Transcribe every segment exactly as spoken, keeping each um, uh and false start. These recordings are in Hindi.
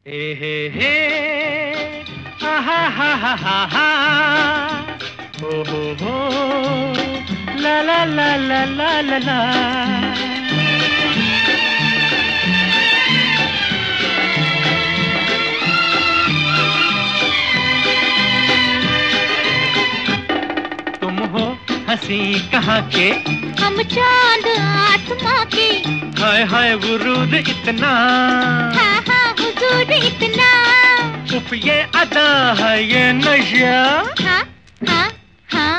हे हे हे आहा हा हा हा हा हो हो हो ला ला ला ला ला ला ला। तुम हो हंसी कहाँ के, हम चांद आसमां के। हाय हाय वुरूद इतना, हाँ हाँ हुजूर इतना। उफ ये अदा है ये नशा। हाँ हाँ हाँ।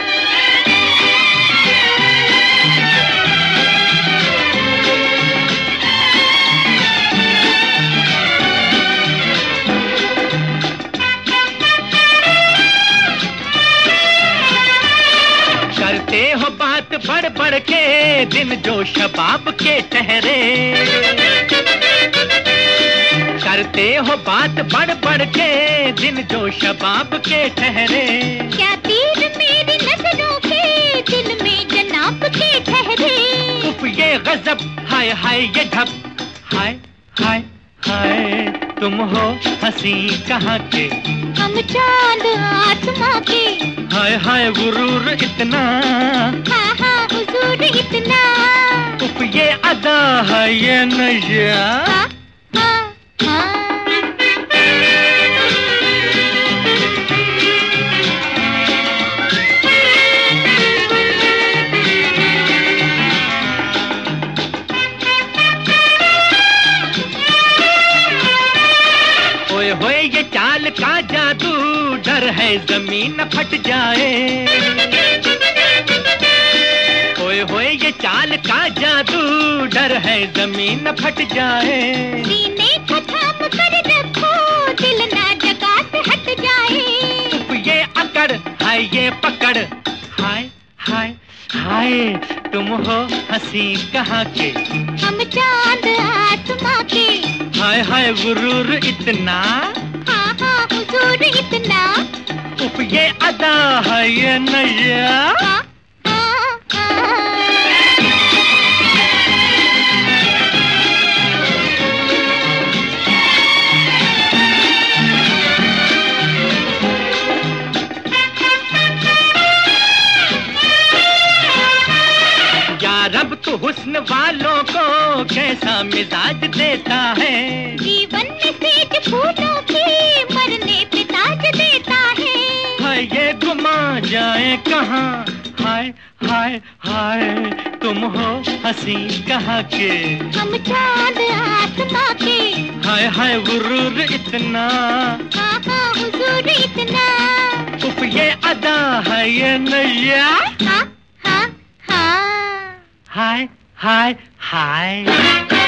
करते हो बात बढ़ बढ़ के, दिन जो शबाब के ठहरे। करते हो बात बढ़ बढ़ के, दिन जो शबाब के ठहरे। क्या तीर मेरी नजरों के, दिल में जनाब के ठहरे। उफ ये गजब, हाय हाय ये ढप, हाय हाय हाय। तुम हो हंसी कहाँ के, हम चांद आसमां के। हाय हाय गुरूर इतना, हाँ हाँ हुजूर इतना। उफ ये अदा है ये नशा। हाँ हाँ हाँ। ओए होए ये चाल का जादू, डर है जमीन फट जाए। ओए होए ये चाल का जादू, डर है जमीन फट जाए। सीने को थाम कर रखो, दिल ना जगह से हट जाए। उफ ये अकड़, हाय ये पकड़, हाय हाय हाय। तुम हो हंसी कहाँ के, हम चांद आसमां के। हाय हाय गुरूर इतना, हाँ हाँ हुजूर इतना। उफ ये अदा है ये नशा। हाँ हाँ हाँ। रब तो हुस्न वालों को कैसा मिजाज देता है। जीवन में सेज फूलों के, मरने पे ताज देता है। हाय ये गुमा जाए कहाँ, हाय हाय हाय। तुम हो हंसी कहाँ के, हम चांद आसमां के। हाय हाय गुरूर इतना, हाँ हाँ हुजूर इतना। उफ ये अदा है ये नशा। हाँ हाँ हाँ। हाय हाय हाय।